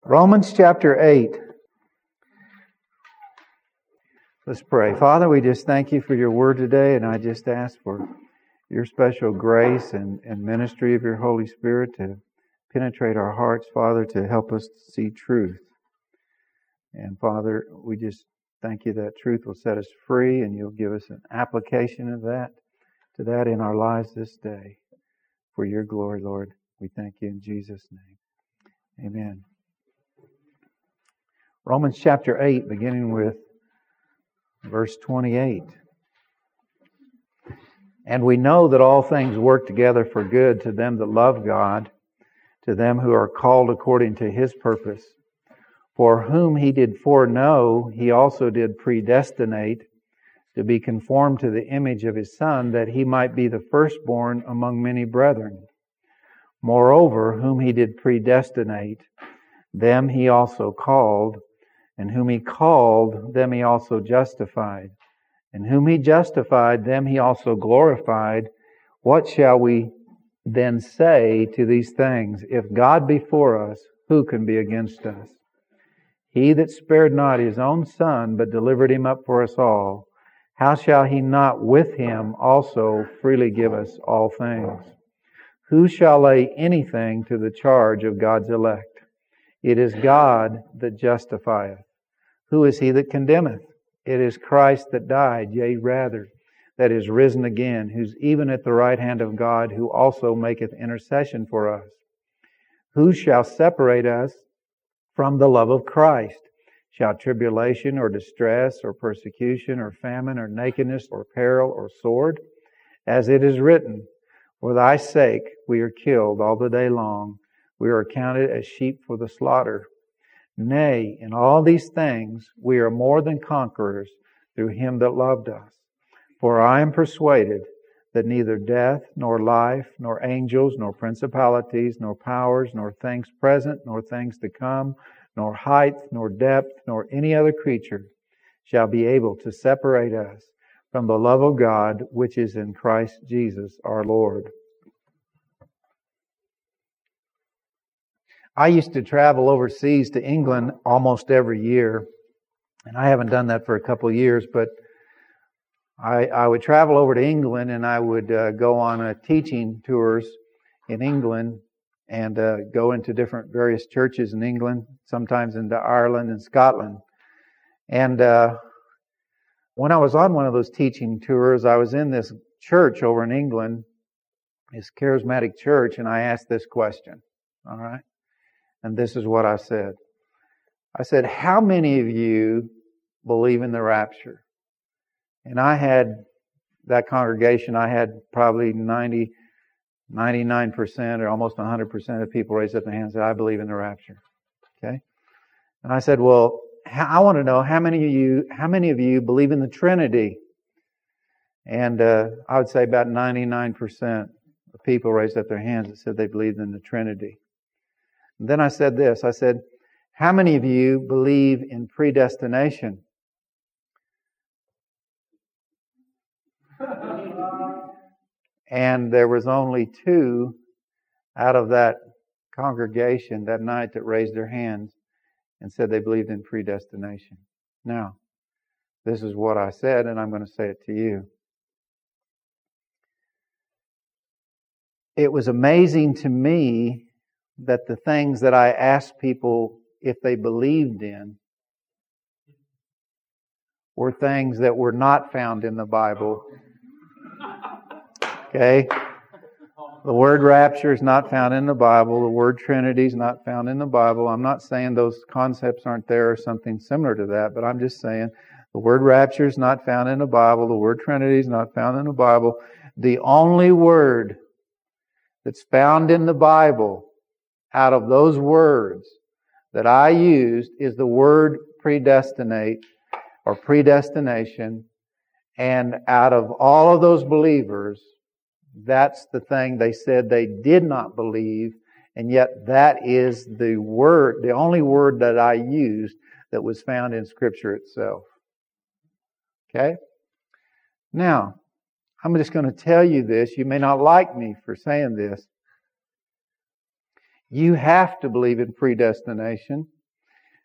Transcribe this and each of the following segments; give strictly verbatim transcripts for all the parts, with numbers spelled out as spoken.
Romans chapter eight. Let's pray. Father, we just thank you for your word today, and I just ask for your special grace and, and ministry of your Holy Spirit to penetrate our hearts, Father, to help us see truth. And Father, we just thank you that truth will set us free, and you'll give us an application of that, to that in our lives this day. For your glory, Lord, we thank you in Jesus' name. Amen. Romans chapter eight, beginning with verse twenty-eight. And we know that all things work together for good to them that love God, to them who are called according to His purpose. For whom He did foreknow, He also did predestinate to be conformed to the image of His Son, that He might be the firstborn among many brethren. Moreover, whom He did predestinate, them He also called, and whom He called, them He also justified. And whom He justified, them He also glorified. What shall we then say to these things? If God be for us, who can be against us? He that spared not His own Son, but delivered Him up for us all, how shall He not with Him also freely give us all things? Who shall lay anything to the charge of God's elect? It is God that justifieth. Who is he that condemneth? It is Christ that died, yea rather, that is risen again, who's even at the right hand of God, who also maketh intercession for us. Who shall separate us from the love of Christ? Shall tribulation or distress or persecution or famine or nakedness or peril or sword? As it is written, for thy sake we are killed all the day long. We are counted as sheep for the slaughter. Nay, in all these things we are more than conquerors through Him that loved us. For I am persuaded that neither death, nor life, nor angels, nor principalities, nor powers, nor things present, nor things to come, nor height, nor depth, nor any other creature shall be able to separate us from the love of God which is in Christ Jesus our Lord. I used to travel overseas to England almost every year, and I haven't done that for a couple of years, but I, I would travel over to England and I would uh, go on uh, teaching tours in England and uh, go into different various churches in England, sometimes into Ireland and Scotland. And uh, when I was on one of those teaching tours, I was in this church over in England, this charismatic church, and I asked this question, all right? And this is what I said. I said, how many of you believe in the rapture? And I had, that congregation, I had probably ninety, ninety-nine percent or almost one hundred percent of people raised up their hands and said, I believe in the rapture. Okay? And I said, well, I want to know how many of you, how many of you believe in the Trinity? And uh, I would say about ninety-nine percent of people raised up their hands and said they believed in the Trinity. And then I said this, I said, how many of you believe in predestination? And there was only two out of that congregation that night that raised their hands and said they believed in predestination. Now, this is what I said, and I'm going to say it to you. It was amazing to me that the things that I asked people if they believed in were things that were not found in the Bible. Okay? The word rapture is not found in the Bible. The word Trinity is not found in the Bible. I'm not saying those concepts aren't there or something similar to that, but I'm just saying the word rapture is not found in the Bible. The word Trinity is not found in the Bible. The only word that's found in the Bible out of those words that I used is the word predestinate or predestination. And out of all of those believers, that's the thing they said they did not believe. And yet that is the word, the only word that I used that was found in Scripture itself. Okay? Now, I'm just going to tell you this. You may not like me for saying this. You have to believe in predestination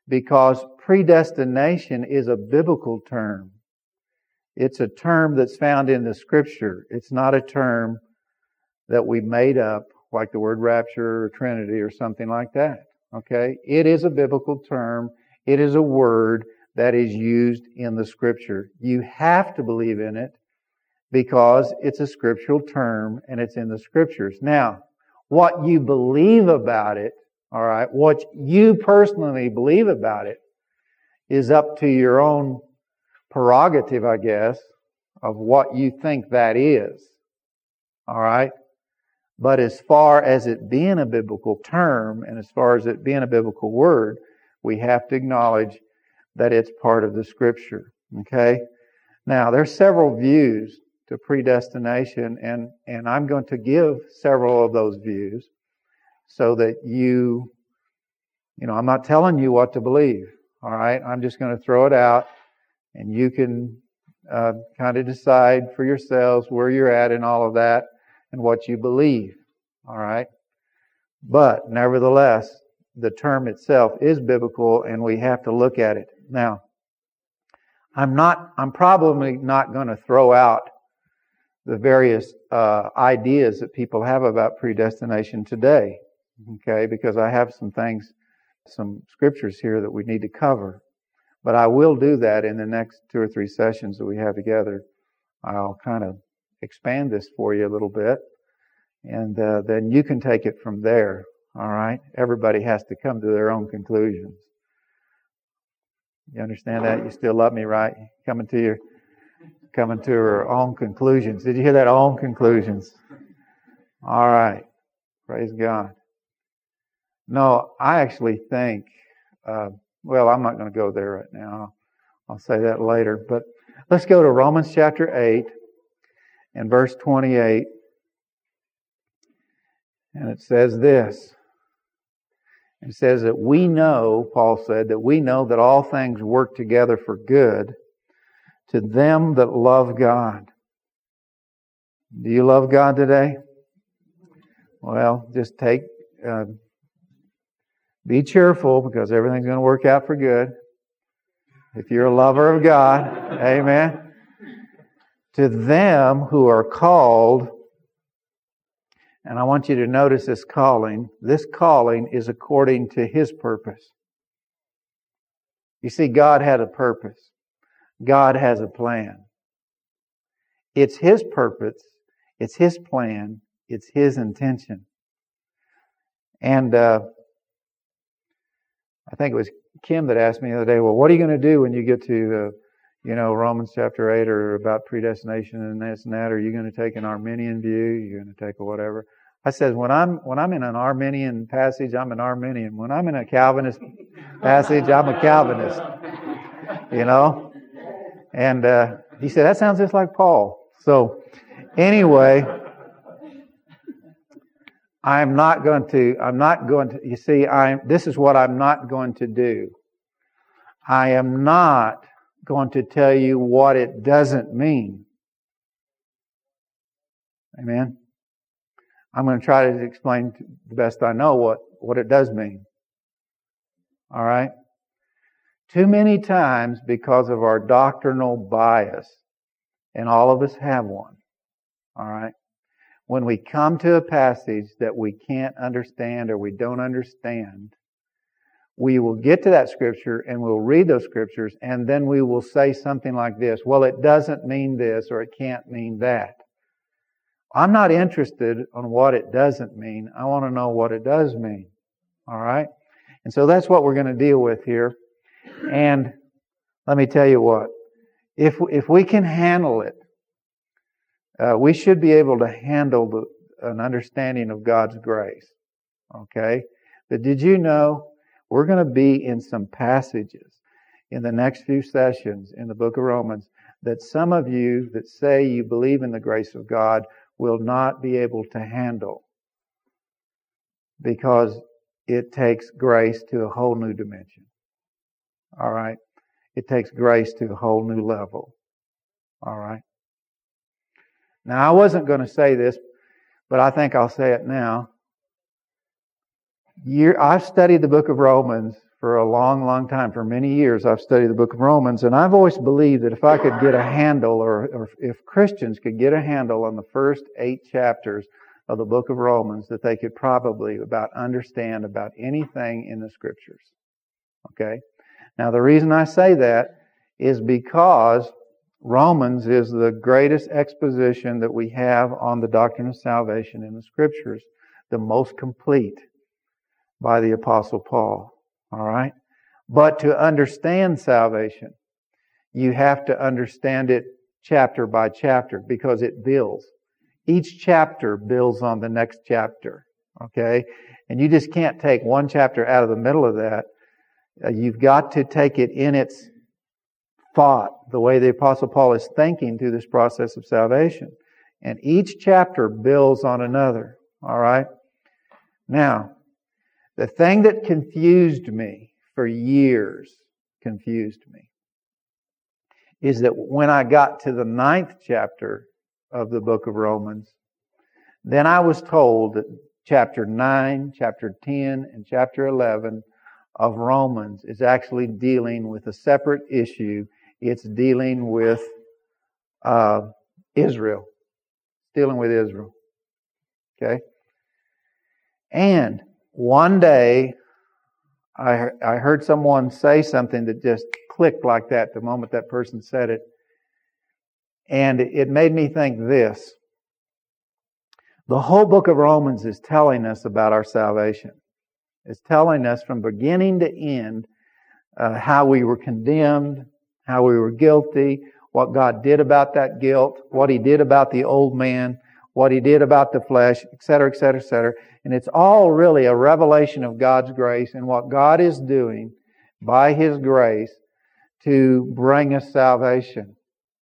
because predestination is a biblical term. It's a term that's found in the Scripture. It's not a term that we made up, like the word rapture or Trinity or something like that. Okay? It is a biblical term. It is a word that is used in the Scripture. You have to believe in it because it's a scriptural term and it's in the Scriptures. Now, what you believe about it, all right, what you personally believe about it is up to your own prerogative, I guess, of what you think that is. All right? But as far as it being a biblical term and as far as it being a biblical word, we have to acknowledge that it's part of the Scripture. Okay? Now, there's several views to predestination, and, and I'm going to give several of those views so that you, you know, I'm not telling you what to believe. All right? I'm just going to throw it out, and you can uh, kind of decide for yourselves where you're at in all of that and what you believe. All right? But nevertheless, the term itself is biblical, and we have to look at it. Now, I'm not, I'm probably not going to throw out the various uh, ideas that people have about predestination today, okay, because I have some things, some scriptures here that we need to cover. But I will do that in the next two or three sessions that we have together. I'll kind of expand this for you a little bit, and uh, then you can take it from there, all right? Everybody has to come to their own conclusions. You understand that? You still love me, right? Coming to your coming to her own conclusions. Did you hear that? Own conclusions. All right. Praise God. No, I actually think, uh, well, I'm not going to go there right now. I'll say that later. But let's go to Romans chapter eight and verse twenty-eight. And it says this. It says that we know, Paul said, that we know that all things work together for good to them that love God. Do you love God today? Well, just take, uh, be cheerful because everything's going to work out for good. If you're a lover of God, amen. To them who are called, and I want you to notice this calling. This calling is according to His purpose. You see, God had a purpose. God has a plan. It's His purpose. It's His plan. It's His intention. And uh, I think it was Kim that asked me the other day, well, what are you going to do when you get to, uh, you know, Romans chapter eight or about predestination and this and that? Are you going to take an Arminian view? You're going to take a whatever? I said, when I'm when I'm in an Arminian passage, I'm an Arminian. When I'm in a Calvinist passage, I'm a Calvinist. You know? And uh, he said, that sounds just like Paul. So, anyway, I'm not going to, I'm not going to, you see, I this is what I'm not going to do. I am not going to tell you what it doesn't mean. Amen? I'm going to try to explain to the best I know what, what it does mean. All right? Too many times, because of our doctrinal bias, and all of us have one, all right, when we come to a passage that we can't understand or we don't understand, we will get to that scripture and we'll read those scriptures and then we will say something like this, well, it doesn't mean this or it can't mean that. I'm not interested on what it doesn't mean. I want to know what it does mean. All right? And so that's what we're going to deal with here. And let me tell you what. If if we can handle it, uh, we should be able to handle the, an understanding of God's grace. Okay? But did you know we're going to be in some passages in the next few sessions in the book of Romans that some of you that say you believe in the grace of God will not be able to handle because it takes grace to a whole new dimension. All right? It takes grace to a whole new level. All right? Now, I wasn't going to say this, but I think I'll say it now. Year, I've studied the book of Romans for a long, long time. For many years, I've studied the book of Romans, and I've always believed that if I could get a handle, or, or if Christians could get a handle on the first eight chapters of the book of Romans, that they could probably about understand about anything in the Scriptures. Okay? Now, the reason I say that is because Romans is the greatest exposition that we have on the doctrine of salvation in the Scriptures, the most complete by the Apostle Paul. All right? But to understand salvation, you have to understand it chapter by chapter because it builds. Each chapter builds on the next chapter. Okay? And you just can't take one chapter out of the middle of that. Uh, you've got to take it in its thought, the way the Apostle Paul is thinking through this process of salvation. And each chapter builds on another. All right? Now, the thing that confused me for years, confused me, is that when I got to the ninth chapter of the book of Romans, then I was told that chapter nine, chapter ten, and chapter eleven of Romans is actually dealing with a separate issue. It's dealing with uh, Israel. Dealing with Israel. Okay? And one day, I I heard someone say something that just clicked like that the moment that person said it. And it made me think this. The whole book of Romans is telling us about our salvation. It's telling us from beginning to end uh, how we were condemned, how we were guilty, what God did about that guilt, what He did about the old man, what He did about the flesh, et cetera, et cetera, et cetera. And it's all really a revelation of God's grace and what God is doing by His grace to bring us salvation.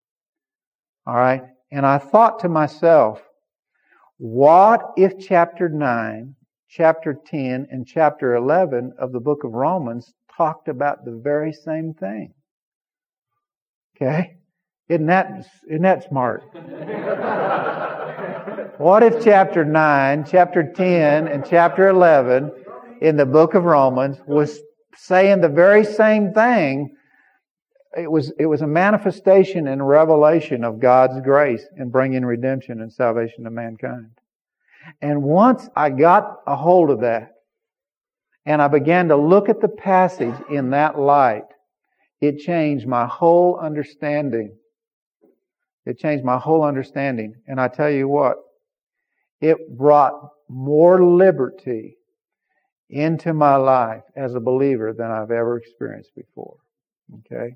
All right? And I thought to myself, what if chapter nine, chapter ten, and chapter eleven of the book of Romans talked about the very same thing? Okay? Isn't that, isn't that smart? What if chapter nine, chapter ten, and chapter eleven in the book of Romans was saying the very same thing? It was, it was a manifestation and revelation of God's grace in bringing redemption and salvation to mankind. And once I got a hold of that, and I began to look at the passage in that light, it changed my whole understanding. It changed my whole understanding. And I tell you what, it brought more liberty into my life as a believer than I've ever experienced before. Okay?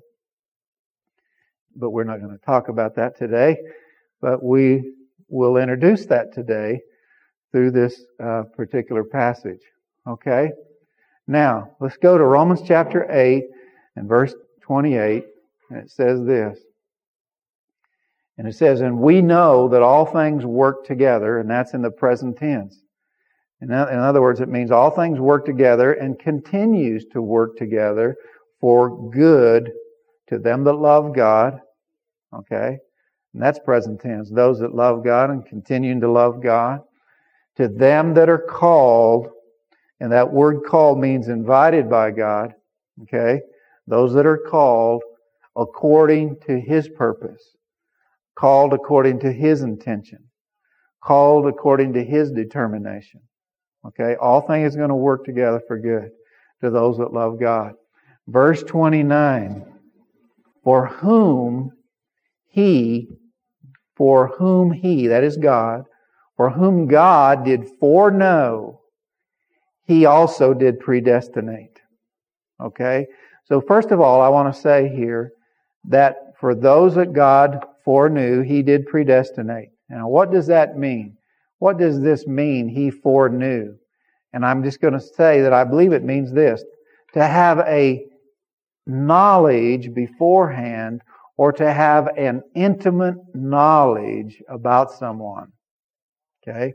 But we're not going to talk about that today. But we will introduce that today through this uh, particular passage. Okay? Now, let's go to Romans chapter eight and verse twenty-eight. And it says this. And it says, and we know that all things work together, and that's in the present tense. In other words, it means all things work together and continues to work together for good to them that love God. Okay? And that's present tense. Those that love God and continuing to love God. To them that are called, and that word called means invited by God. Okay? Those that are called according to His purpose. Called according to His intention. Called according to His determination. Okay? All things are going to work together for good to those that love God. Verse twenty-nine. For whom He, for whom He, that is God, for whom God did foreknow, He also did predestinate. Okay? So first of all, I want to say here that for those that God foreknew, He did predestinate. Now, what does that mean? What does this mean, He foreknew? And I'm just going to say that I believe it means this. To have a knowledge beforehand, or to have an intimate knowledge about someone. Okay?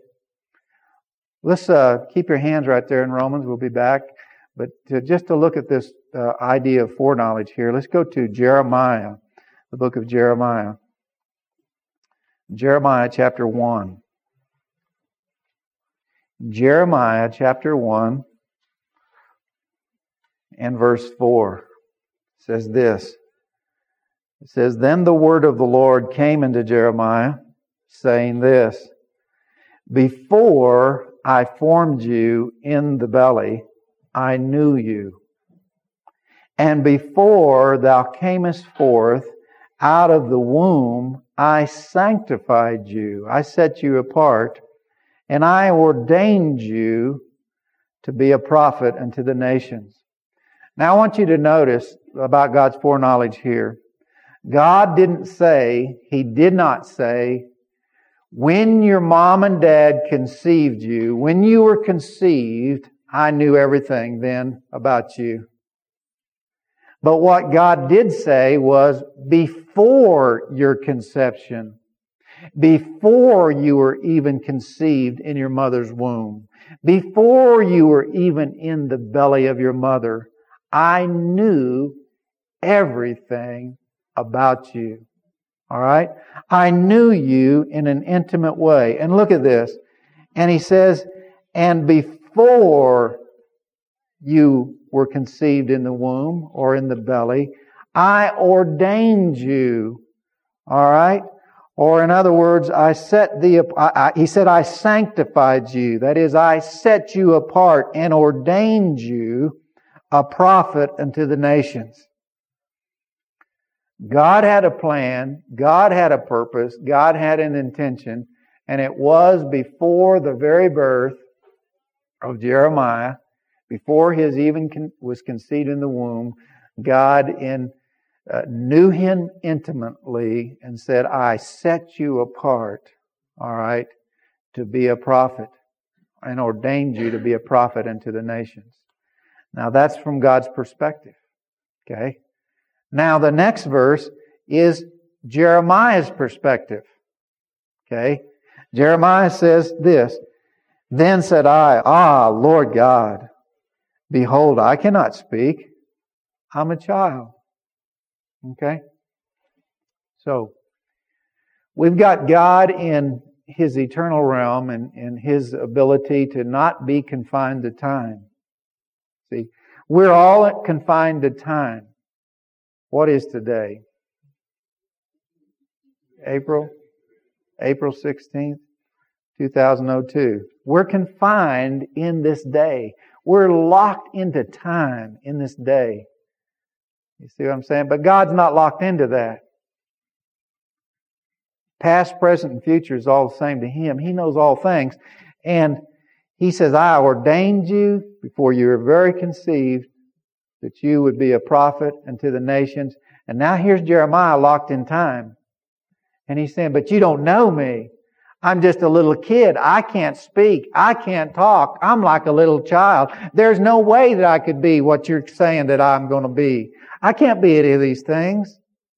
Let's uh, keep your hands right there in Romans. We'll be back. But to, just to look at this uh, idea of foreknowledge here, let's go to Jeremiah, the book of Jeremiah. Jeremiah chapter one. Jeremiah chapter one. And verse four says this. It says, Then the word of the Lord came into Jeremiah, saying this, Before I formed you in the belly, I knew you. And before thou camest forth out of the womb, I sanctified you. I set you apart, and I ordained you to be a prophet unto the nations. Now I want you to notice about God's foreknowledge here. God didn't say, He did not say, when your mom and dad conceived you, when you were conceived, I knew everything then about you. But what God did say was, before your conception, before you were even conceived in your mother's womb, before you were even in the belly of your mother, I knew everything about you. All right? I knew you in an intimate way. And look at this. And He says, and before you were conceived in the womb or in the belly, I ordained you. All right? Or in other words, I set thee, I, I, He said, I sanctified you. That is, I set you apart and ordained you a prophet unto the nations. God had a plan, God had a purpose, God had an intention, and it was before the very birth of Jeremiah, before his even con- was conceived in the womb, God in, uh, knew him intimately and said, I set you apart, all right, to be a prophet, and ordained you to be a prophet unto the nations. Now that's from God's perspective, okay? Now the next verse is Jeremiah's perspective. Okay? Jeremiah says this, Then said I, Ah, Lord God, behold, I cannot speak. I'm a child. Okay? So, we've got God in His eternal realm and, and His ability to not be confined to time. See, we're all confined to time. What is today? April? April sixteenth, two thousand two. We're confined in this day. We're locked into time in this day. You see what I'm saying? But God's not locked into that. Past, present, and future is all the same to Him. He knows all things. And He says, I ordained you before you were very conceived that you would be a prophet unto the nations. And now here's Jeremiah locked in time. And he's saying, but you don't know me. I'm just a little kid. I can't speak. I can't talk. I'm like a little child. There's no way that I could be what you're saying that I'm going to be. I can't be any of these things.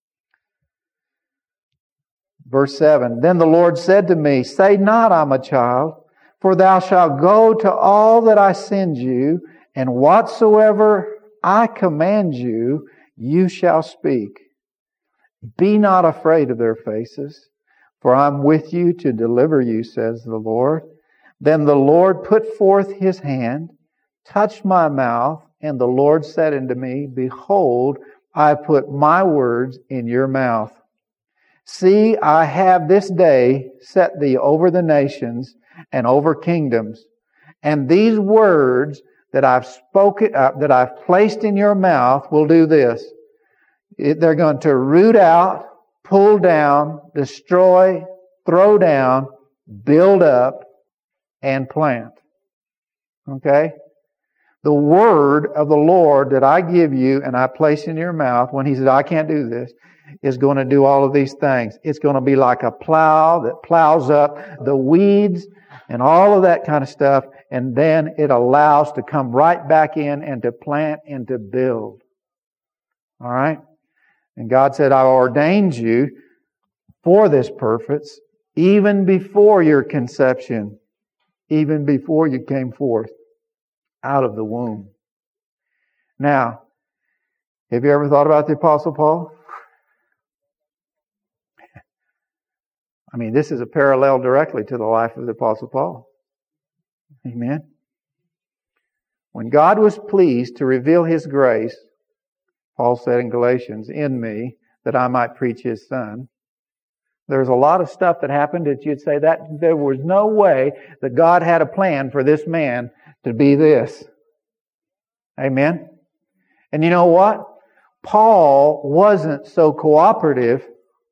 Verse seven, Then the Lord said to me, Say not, I'm a child, for thou shalt go to all that I send you, and whatsoever I command you, you shall speak. Be not afraid of their faces, for I'm with you to deliver you, says the Lord. Then the Lord put forth His hand, touched my mouth, and the Lord said unto me, Behold, I put my words in your mouth. See, I have this day set thee over the nations and over kingdoms, and these words that I've spoken, uh, that I've placed in your mouth will do this. It, they're going to root out, pull down, destroy, throw down, build up, and plant. Okay? The word of the Lord that I give you and I place in your mouth, when He says, I can't do this, is going to do all of these things. It's going to be like a plow that plows up the weeds and all of that kind of stuff, and then it allows to come right back in and to plant and to build. All right? And God said, I ordained you for this purpose even before your conception, even before you came forth out of the womb. Now, have you ever thought about the Apostle Paul? I mean, this is a parallel directly to the life of the Apostle Paul. Amen. When God was pleased to reveal His grace, Paul said in Galatians, in me, that I might preach His Son. There's a lot of stuff that happened that you'd say that there was no way that God had a plan for this man to be this. Amen? And you know what? Paul wasn't so cooperative.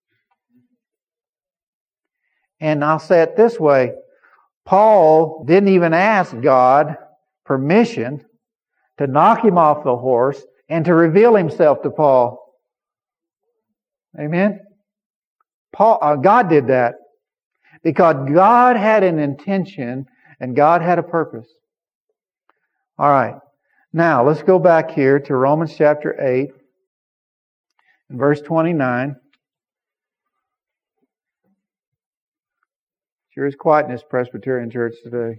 And I'll say it this way. Paul didn't even ask God permission to knock him off the horse and to reveal himself to Paul. Amen? Paul, uh, God did that because God had an intention and God had a purpose. All right. Now, let's go back here to Romans chapter eight and verse twenty-nine. Sure is quiet in this Presbyterian church today.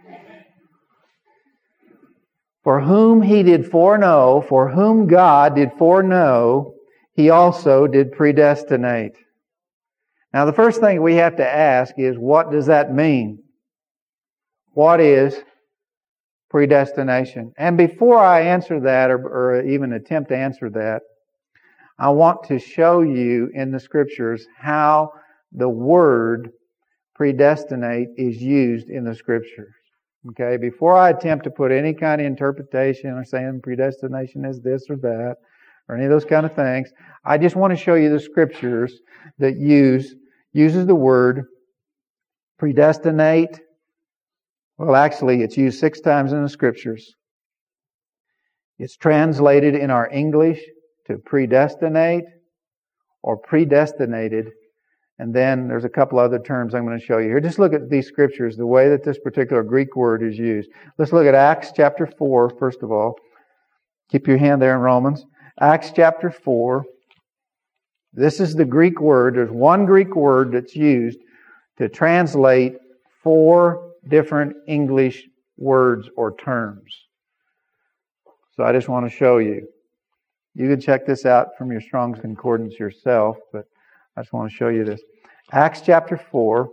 For whom He did foreknow, for whom God did foreknow, He also did predestinate. Now, the first thing we have to ask is, what does that mean? What is predestination? And before I answer that, or, or even attempt to answer that, I want to show you in the Scriptures how the word predestinate is used in the Scriptures. Okay, before I attempt to put any kind of interpretation or saying predestination is this or that, or any of those kind of things, I just want to show you the Scriptures that use uses the word predestinate. Well, actually, it's used six times in the Scriptures. It's translated in our English to predestinate or predestinated. And then there's a couple other terms I'm going to show you here. Just look at these Scriptures, the way that this particular Greek word is used. Let's look at Acts chapter four, first of all. Keep your hand there in Romans. Acts chapter four. This is the Greek word. There's one Greek word that's used to translate four different English words or terms. So I just want to show you. You can check this out from your Strong's Concordance yourself, but I just want to show you this. Acts chapter four,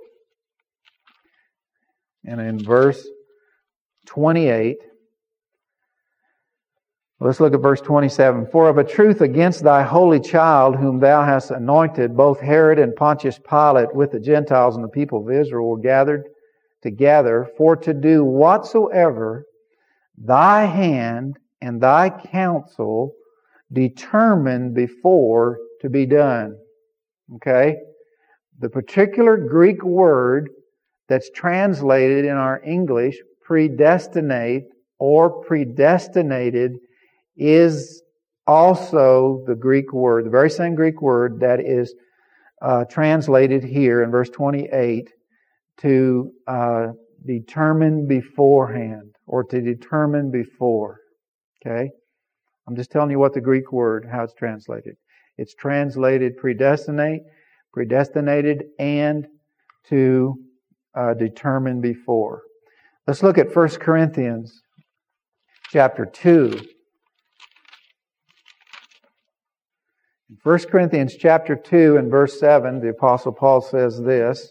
and in verse twenty-eight, let's look at verse twenty-seven. For of a truth against thy holy child, whom thou hast anointed, both Herod and Pontius Pilate with the Gentiles and the people of Israel were gathered together for to do whatsoever thy hand and thy counsel determined before to be done. Okay? The particular Greek word that's translated in our English, predestinate or predestinated, is also the Greek word, the very same Greek word that is uh, translated here in verse twenty-eight to uh, determine beforehand or to determine before. Okay? I'm just telling you what the Greek word, how it's translated. It's translated predestinate, predestinated, and to uh, determine before. Let's look at First Corinthians chapter two. In First Corinthians chapter two and verse seven, the Apostle Paul says this,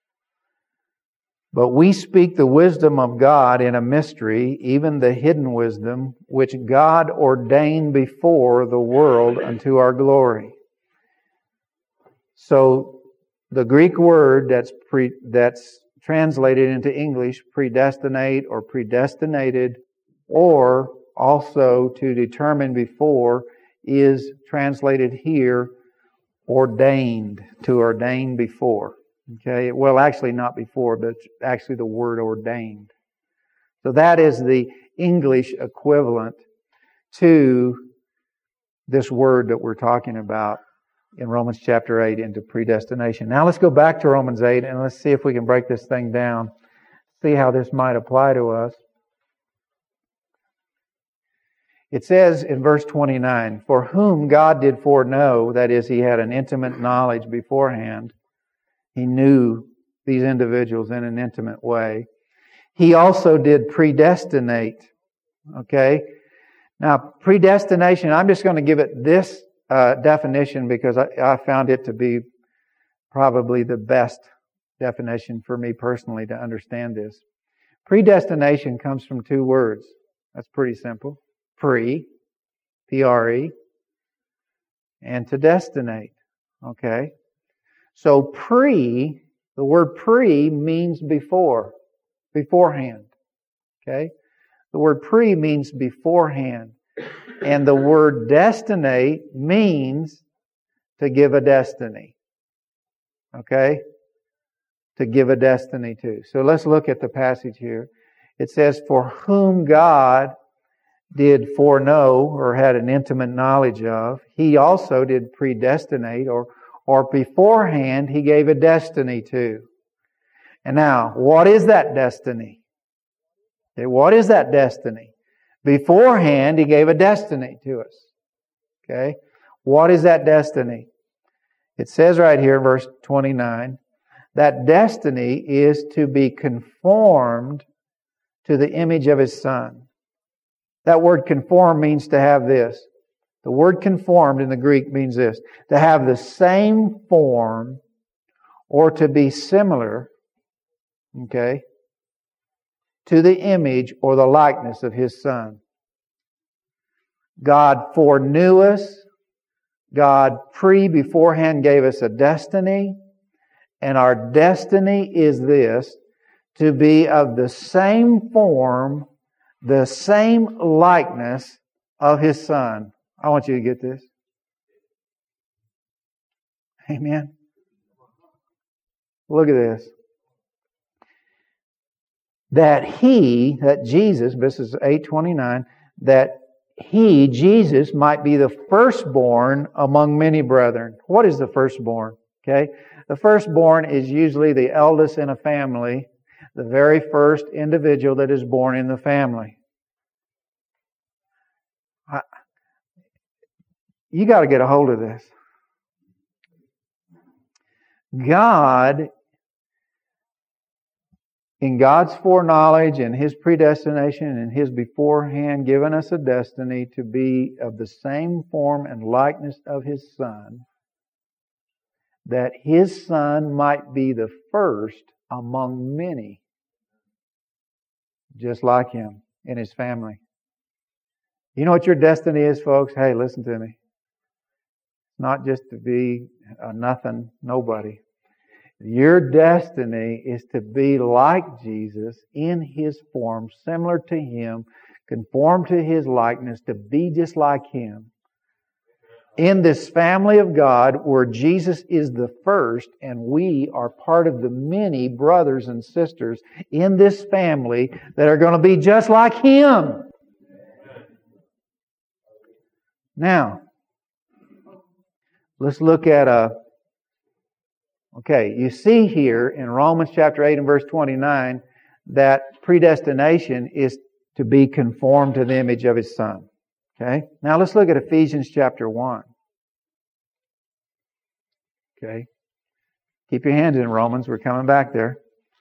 but we speak the wisdom of God in a mystery, even the hidden wisdom, which God ordained before the world unto our glory. So the Greek word that's pre, that's translated into English, predestinate or predestinated, or also to determine before, is translated here, ordained, to ordain before. Okay, well, actually not before, but it's actually the word ordained. So that is the English equivalent to this word that we're talking about in Romans chapter eight into predestination. Now let's go back to Romans eight and let's see if we can break this thing down, see how this might apply to us. It says in verse twenty-nine, for whom God did foreknow, that is, He had an intimate knowledge beforehand. He knew these individuals in an intimate way. He also did predestinate. Okay? Now, predestination, I'm just going to give it this uh, definition because I, I found it to be probably the best definition for me personally to understand this. Predestination comes from two words. That's pretty simple. Pre, P R E, and to destinate. Okay? So pre, the word pre means before, beforehand. Okay? The word pre means beforehand. And the word destinate means to give a destiny. Okay? To give a destiny to. So let's look at the passage here. It says, for whom God did foreknow, or had an intimate knowledge of, He also did predestinate, or, or beforehand He gave a destiny to. And now, what is that destiny? Okay, what is that destiny? Beforehand He gave a destiny to us. Okay? What is that destiny? It says right here in verse twenty-nine, that destiny is to be conformed to the image of His Son. That word conform means to have this. The word conformed in the Greek means this. To have the same form or to be similar, okay, to the image or the likeness of His Son. God foreknew us. God pre beforehand gave us a destiny. And our destiny is this, to be of the same form, the same likeness of His Son. I want you to get this. Amen. Look at this. That He, that Jesus, this is eight twenty-nine, that He, Jesus, might be the firstborn among many brethren. What is the firstborn? Okay? The firstborn is usually the eldest in a family, the very first individual that is born in the family. I, you got to get a hold of this. God, in God's foreknowledge and His predestination and His beforehand given us a destiny to be of the same form and likeness of His Son, that His Son might be the first among many, just like Him in His family. You know what your destiny is, folks? Hey, listen to me. Not just to be a nothing, nobody. Your destiny is to be like Jesus in His form, similar to Him, conform to His likeness, to be just like Him. In this family of God where Jesus is the first and we are part of the many brothers and sisters in this family that are going to be just like Him. Now, let's look at a... Okay, you see here in Romans chapter eight and verse twenty-nine that predestination is to be conformed to the image of His Son. Okay? Now let's look at Ephesians chapter one. Okay? Keep your hands in Romans. We're coming back there.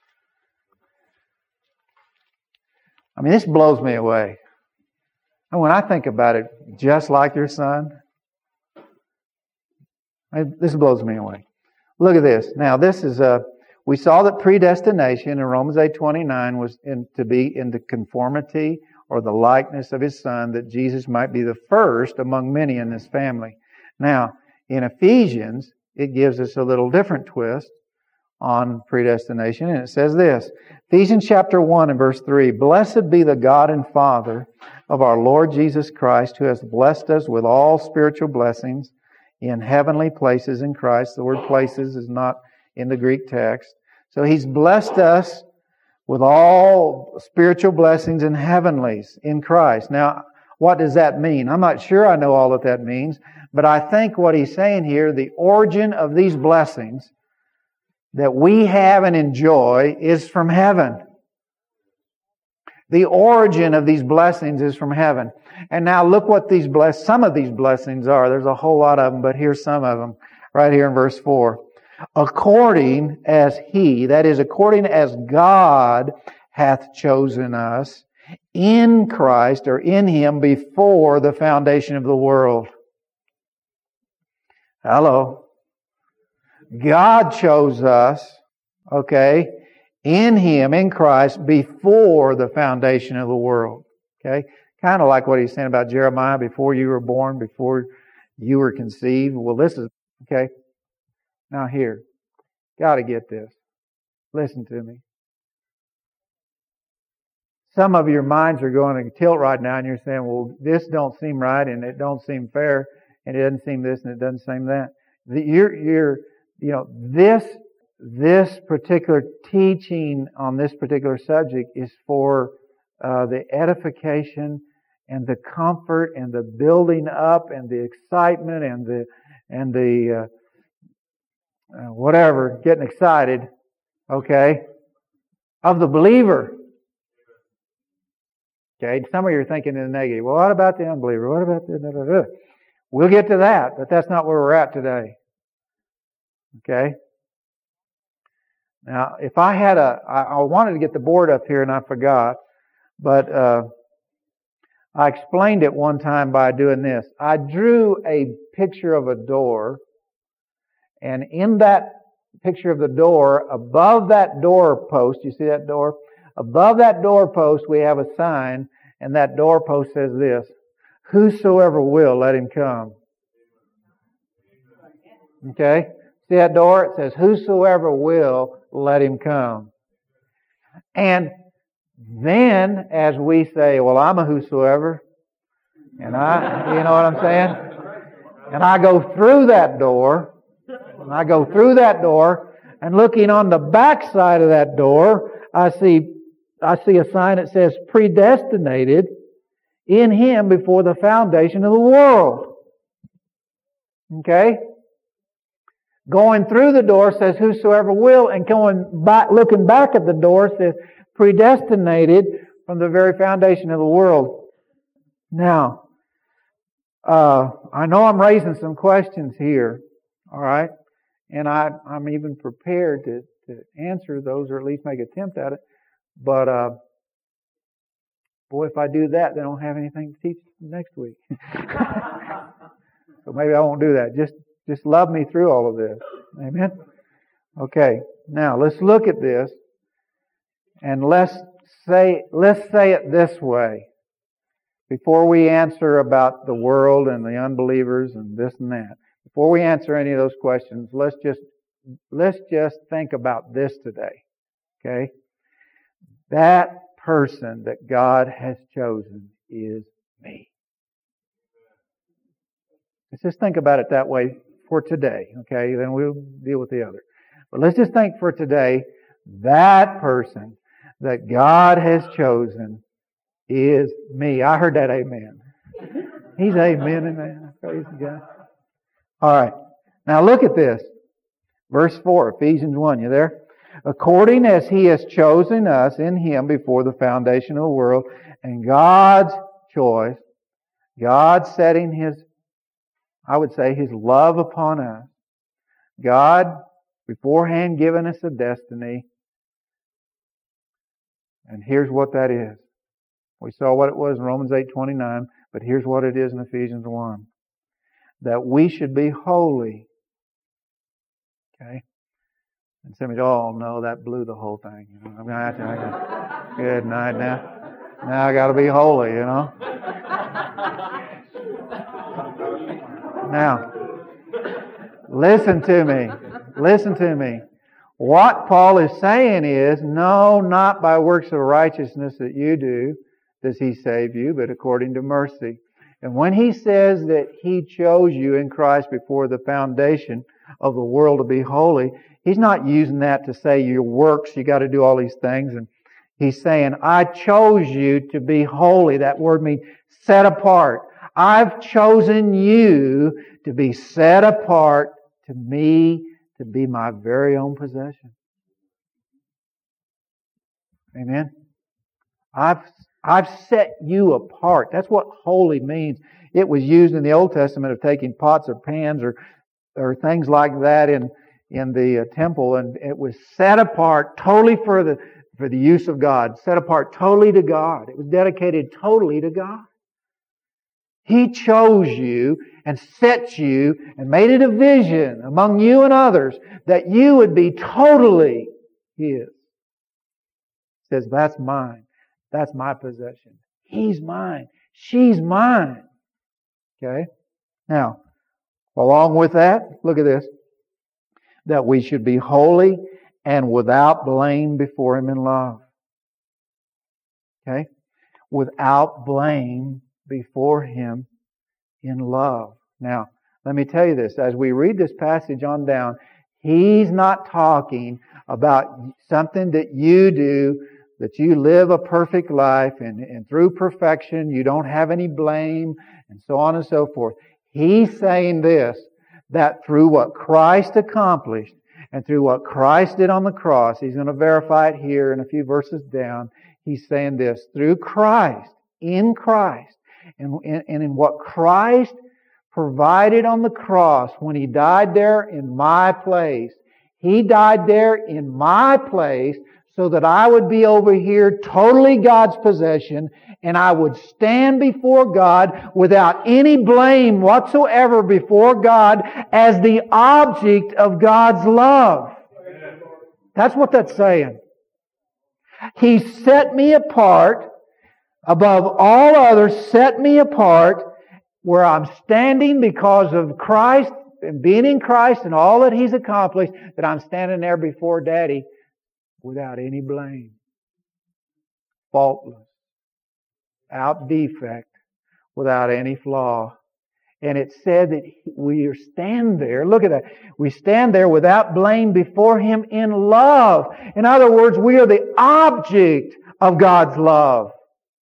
I mean, this blows me away. And when I think about it, just like your Son, this blows me away. Look at this. Now, this is a... We saw that predestination in Romans eight twenty-nine was in, to be in the conformity or the likeness of His Son, that Jesus might be the first among many in this family. Now, in Ephesians, it gives us a little different twist on predestination, and it says this. Ephesians chapter one and verse three, Blessed be the God and Father of our Lord Jesus Christ, who has blessed us with all spiritual blessings in heavenly places in Christ. The word places is not in the Greek text. So He's blessed us with all spiritual blessings in heavenlies in Christ. Now, what does that mean? I'm not sure I know all that that means, but I think what He's saying here, the origin of these blessings that we have and enjoy is from heaven. The origin of these blessings is from heaven. And now look what these bless some of these blessings are. There's a whole lot of them, but here's some of them right here in verse four. According as He, that is, according as God hath chosen us in Christ, or in Him, before the foundation of the world. Hello. God chose us, okay, in Him, in Christ, before the foundation of the world. Okay? Kind of like what he's saying about Jeremiah, before you were born, before you were conceived. Well, this is, okay? Now here, got to get this. Listen to me. Some of your minds are going to tilt right now and you're saying, well, this don't seem right and it don't seem fair and it doesn't seem this and it doesn't seem that. The, you're, you're, you know, this, this particular teaching on this particular subject is for uh, the edification and the comfort and the building up and the excitement and the, and the, uh, uh, whatever, getting excited, okay, of the believer. Okay, some of you are thinking in the negative. Well, what about the unbeliever? What about the... Blah, blah, blah. We'll get to that, but that's not where we're at today. Okay? Now, if I had a... I, I wanted to get the board up here and I forgot, but uh, I explained it one time by doing this. I drew a picture of a door, and in that picture of the door, above that door post, you see that door? Above that doorpost, we have a sign, and that doorpost says this: whosoever will, let him come. Okay? See that door? It says, whosoever will, let him come. And then, as we say, well, I'm a whosoever, and I, you know what I'm saying? And I go through that door, and I go through that door, and looking on the back side of that door, I see I see a sign that says predestinated in Him before the foundation of the world. Okay? Going through the door says whosoever will, and going back, looking back at the door says predestinated from the very foundation of the world. Now, uh, I know I'm raising some questions here, all right? And I, I'm even prepared to, to answer those, or at least make an attempt at it. But, uh, boy, if I do that, then I don't have anything to teach next week. So maybe I won't do that. Just, just love me through all of this. Amen? Okay. Now, let's look at this. And let's say, let's say it this way. Before we answer about the world and the unbelievers and this and that. Before we answer any of those questions, let's just, let's just think about this today. Okay? That person that God has chosen is me. Let's just think about it that way for today, okay? Then we'll deal with the other. But let's just think for today, that person that God has chosen is me. I heard that amen. He's amen, amen. Praise God. All right. Now look at this. Verse four, Ephesians one. You there? According as He has chosen us in Him before the foundation of the world, and God's choice, God setting His, I would say, His love upon us, God beforehand giving us a destiny, and here's what that is. We saw what it was in Romans eight twenty-nine, but here's what it is in Ephesians one. That we should be holy. Okay? And some of you, oh no, that blew the whole thing. You know, I'm gonna have to, I gotta, good night now. Now I got to be holy, you know. Now, listen to me. Listen to me. What Paul is saying is, no, not by works of righteousness that you do does He save you, but according to mercy. And when he says that He chose you in Christ before the foundation of the world to be holy, He's not using that to say your works, you got to do all these things. And He's saying, I chose you to be holy. That word means set apart. I've chosen you to be set apart to me, to be my very own possession. Amen? I've I've set you apart. That's what holy means. It was used in the Old Testament of taking pots or pans or or things like that in in the uh, temple, and it was set apart totally for the for the use of God, set apart totally to God. It was dedicated totally to God. He chose you and set you and made it a vision among you and others that you would be totally His. He says, that's mine. That's my possession. He's mine. She's mine. Okay? Now, along with that, look at this. That we should be holy and without blame before Him in love. Okay? Without blame before Him in love. Now, let me tell you this. As we read this passage on down, He's not talking about something that you do, that you live a perfect life and, and through perfection you don't have any blame and so on and so forth. He's saying this, that through what Christ accomplished and through what Christ did on the cross, He's going to verify it here in a few verses down. He's saying this, through Christ, in Christ, and, and, and in what Christ provided on the cross when He died there in my place. He died there in my place so that I would be over here totally God's possession and I would stand before God without any blame whatsoever before God as the object of God's love. That's what that's saying. He set me apart above all others, set me apart where I'm standing because of Christ and being in Christ and all that He's accomplished, that I'm standing there before Daddy without any blame. Faultless. Without defect. Without any flaw. And it said that we stand there, look at that, we stand there without blame before Him in love. In other words, we are the object of God's love.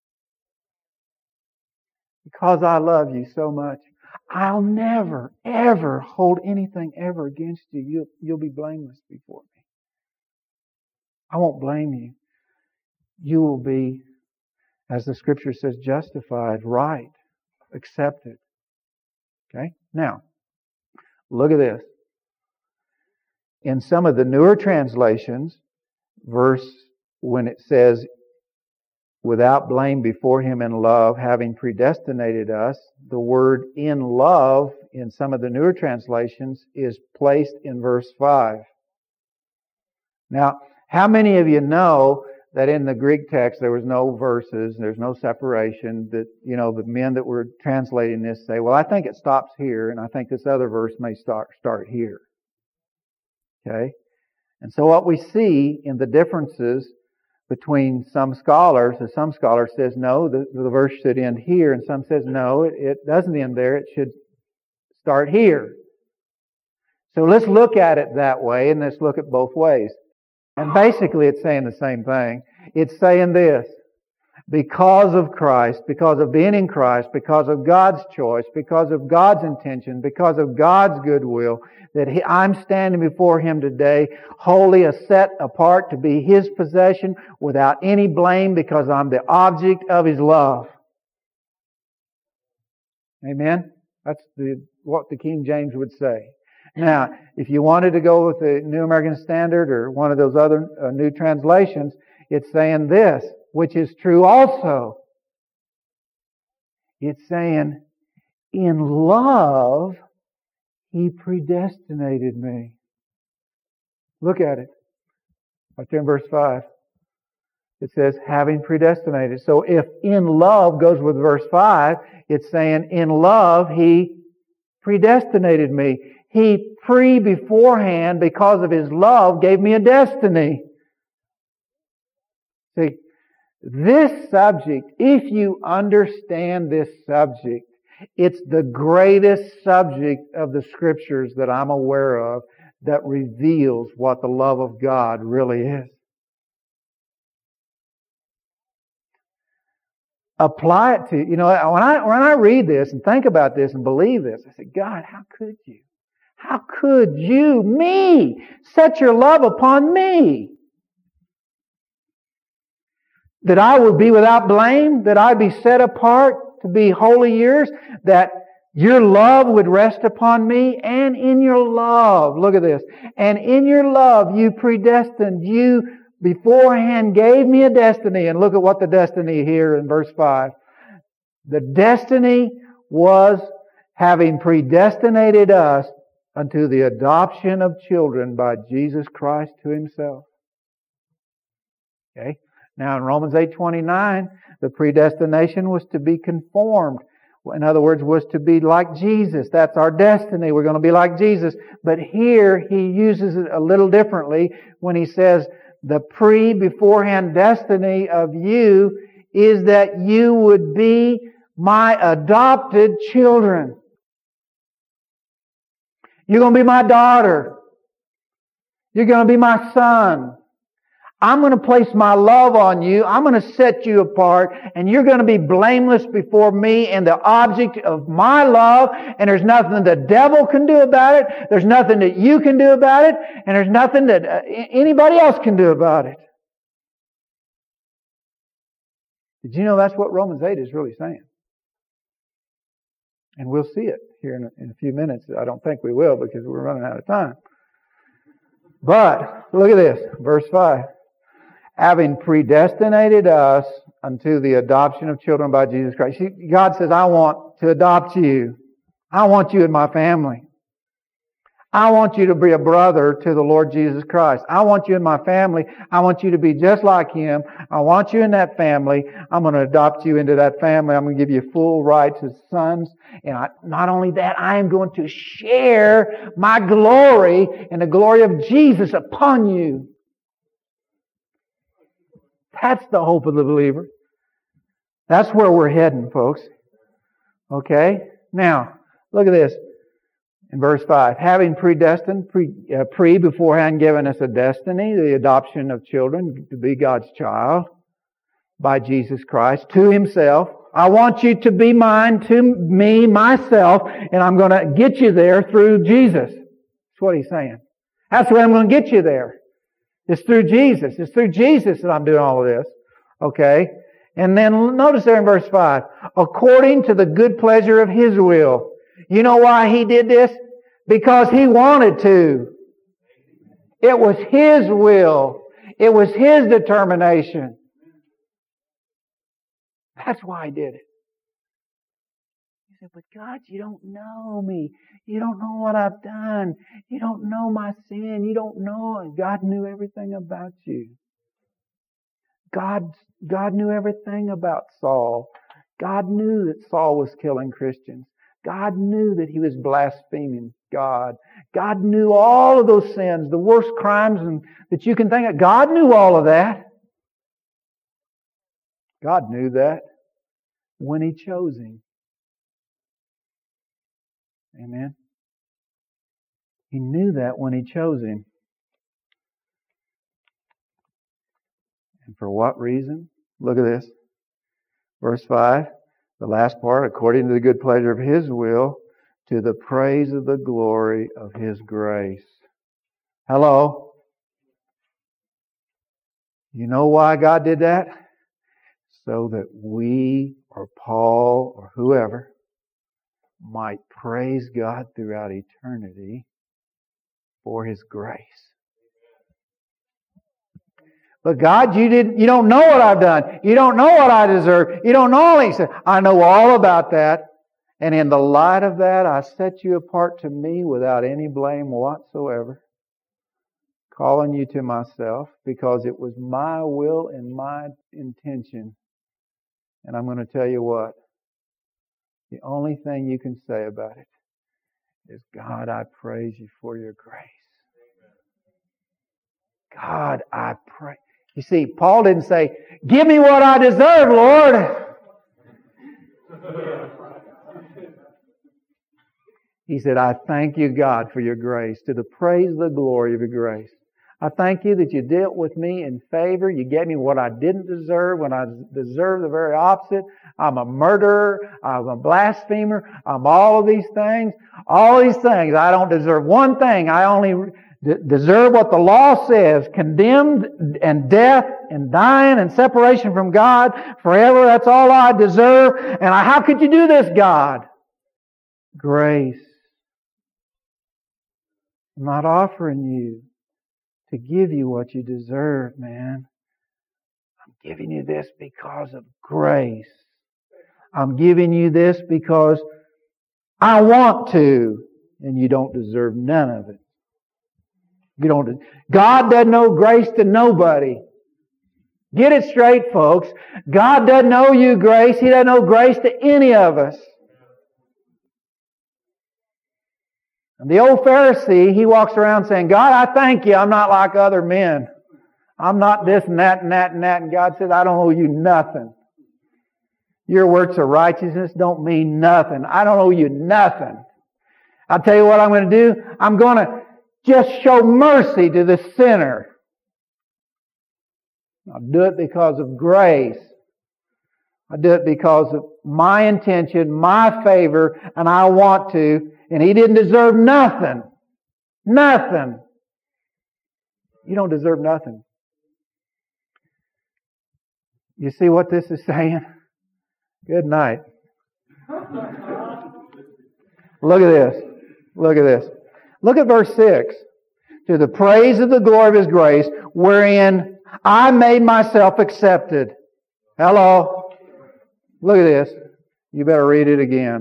Because I love you so much, I'll never, ever hold anything ever against you. You'll, you'll be blameless before me. I won't blame you. You will be, as the Scripture says, justified, right, accepted. Okay? Now, look at this. In some of the newer translations, verse, when it says, without blame before Him in love, having predestinated us, the word in love in some of the newer translations is placed in verse five. Now, how many of you know that in the Greek text there was no verses, there's no separation, that, you know, the men that were translating this say, well, I think it stops here, and I think this other verse may start, start here. Okay? And so what we see in the differences between some scholars, as some scholars says, no, the, the verse should end here, and some says, no, it, it doesn't end there, it should start here. So let's look at it that way, and let's look at both ways. And basically it's saying the same thing. It's saying this, because of Christ, because of being in Christ, because of God's choice, because of God's intention, because of God's goodwill, that he, I'm standing before Him today, wholly a set apart to be His possession without any blame because I'm the object of His love. Amen? That's the, what the King James would say. Now, if you wanted to go with the New American Standard or one of those other uh, new translations, it's saying this, which is true also. It's saying, in love, He predestinated me. Look at it. Right there in verse five. It says, having predestinated. So if in love goes with verse five, it's saying, in love, He predestinated me. He pre beforehand, because of His love, gave me a destiny. See, this subject, if you understand this subject, it's the greatest subject of the Scriptures that I'm aware of that reveals what the love of God really is. Apply it to, you know, when I, when I read this and think about this and believe this, I say, God, how could you? How could you, me, set your love upon me? That I would be without blame, that I'd be set apart to be holy yours, that your love would rest upon me, and in your love, look at this, and in your love you predestined, you beforehand gave me a destiny, and look at what the destiny here in verse five. The destiny was having predestinated us unto the adoption of children by Jesus Christ to Himself. Okay? Now in Romans eight twenty-nine, the predestination was to be conformed. In other words, was to be like Jesus. That's our destiny. We're going to be like Jesus. But here he uses it a little differently when he says the pre-beforehand destiny of you is that you would be my adopted children. You're going to be my daughter. You're going to be my son. I'm going to place my love on you. I'm going to set you apart, and you're going to be blameless before me and the object of my love, and there's nothing the devil can do about it. There's nothing that you can do about it, and there's nothing that uh, anybody else can do about it. Did you know that's what Romans eight is really saying? And we'll see it here in a, in a few minutes. I don't think we will because we're running out of time. But look at this, verse five. Having predestinated us unto the adoption of children by Jesus Christ. See, God says, I want to adopt you. I want you in my family. I want you to be a brother to the Lord Jesus Christ. I want you in my family. I want you to be just like Him. I want you in that family. I'm going to adopt you into that family. I'm going to give you full rights as sons. And I, not only that, I am going to share my glory and the glory of Jesus upon you. That's the hope of the believer. That's where we're heading, folks. Okay? Now, look at this. In verse five, having predestined, pre, uh, pre beforehand given us a destiny, the adoption of children to be God's child by Jesus Christ to Himself. I want you to be mine to me, myself, and I'm going to get you there through Jesus. That's what He's saying. That's where I'm going to get you there. It's through Jesus. It's through Jesus that I'm doing all of this. Okay? And then notice there in verse five, according to the good pleasure of His will. You know why He did this? Because He wanted to. It was His will. It was His determination. That's why He did it. You said, but God, you don't know me. You don't know what I've done. You don't know my sin. You don't know. God knew everything about you. God, God knew everything about Saul. God knew that Saul was killing Christians. God knew that he was blaspheming God. God knew all of those sins, the worst crimes and, that you can think of. God knew all of that. God knew that when He chose him. Amen. He knew that when He chose him. And for what reason? Look at this. Verse five. The last part, according to the good pleasure of His will, to the praise of the glory of His grace. Hello? You know why God did that? So that we, or Paul, or whoever, might praise God throughout eternity for His grace. But God, you didn't, you don't know what I've done. You don't know what I deserve. You don't know all these things. I know all about that. And in the light of that, I set you apart to me without any blame whatsoever. Calling you to myself because it was my will and my intention. And I'm going to tell you what. The only thing you can say about it is, God, I praise you for your grace. God, I pray. You see, Paul didn't say, give me what I deserve, Lord. He said, I thank you, God, for your grace, to the praise the glory of your grace. I thank you that you dealt with me in favor. You gave me what I didn't deserve when I deserved the very opposite. I'm a murderer. I'm a blasphemer. I'm all of these things. All these things. I don't deserve one thing. I only deserve what the law says, condemned and death and dying and separation from God forever. That's all I deserve. And I, how could you do this, God? Grace. I'm not offering you to give you what you deserve, man. I'm giving you this because of grace. I'm giving you this because I want to, and you don't deserve none of it. You don't. God doesn't owe grace to nobody. Get it straight, folks. God doesn't owe you grace. He doesn't owe grace to any of us. And the old Pharisee, he walks around saying, God, I thank you. I'm not like other men. I'm not this and that and that and that. And God said, I don't owe you nothing. Your works of righteousness don't mean nothing. I don't owe you nothing. I'll tell you what I'm going to do. I'm going to just show mercy to the sinner. I'll do it because of grace. I do it because of my intention, my favor, and I want to. And he didn't deserve nothing. Nothing. You don't deserve nothing. You see what this is saying? Good night. Look at this. Look at this. Look at verse six. To the praise of the glory of His grace, wherein I made myself accepted. Hello. Look at this. You better read it again.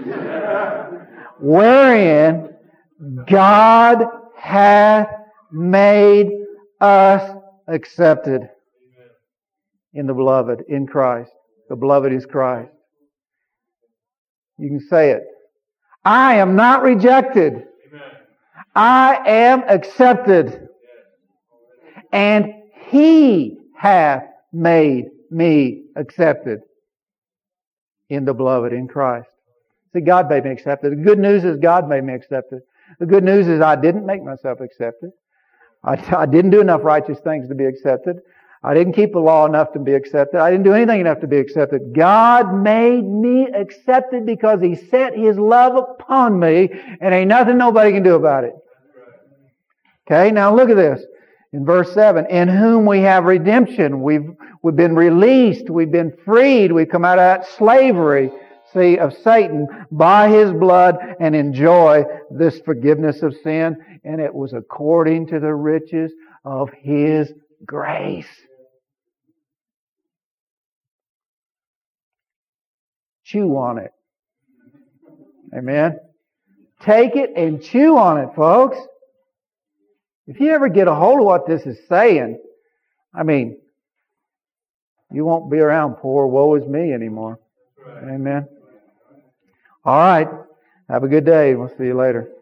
Wherein God hath made us accepted in the beloved, in Christ. The beloved is Christ. You can say it. I am not rejected. Amen. I am accepted. And He hath made me accepted in the beloved, in Christ. See, God made me accepted. The good news is God made me accepted. The good news is I didn't make myself accepted. I, I didn't do enough righteous things to be accepted. I didn't keep the law enough to be accepted. I didn't do anything enough to be accepted. God made me accepted because He set His love upon me, and ain't nothing nobody can do about it. Okay, now look at this. In verse seven, in whom we have redemption. We've, we've been released. We've been freed. We've come out of that slavery, see, of Satan by His blood and enjoy this forgiveness of sin. And it was according to the riches of His grace. Chew on it. Amen. Take it and chew on it, folks. If you ever get a hold of what this is saying, I mean, you won't be around poor, woe is me anymore. Amen. All right. Have a good day. We'll see you later.